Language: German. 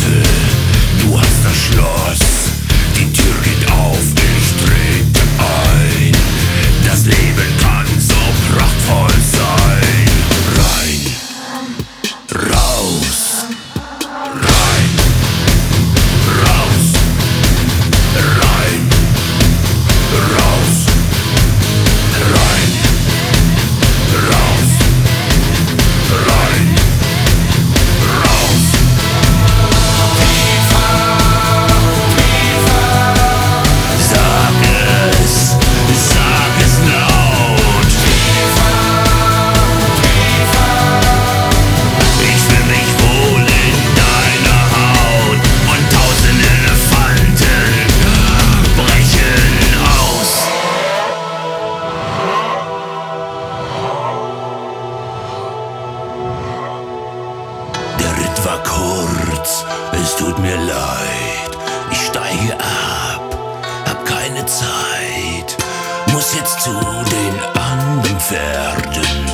Du hast das Schloss, die Tür geht auf, ich trete ein. Das Leben kann so prachtvoll sein. Rein, raus, rein, raus, rein, raus, rein, raus, rein, raus. Sag es laut. Ich fühl mich wohl in deiner Haut und 1000 Elefanten brechen aus. Der Ritt war kurz, es tut mir leid. Ich steige ab, hab keine Zeit, muss jetzt zu den anderen Pferden.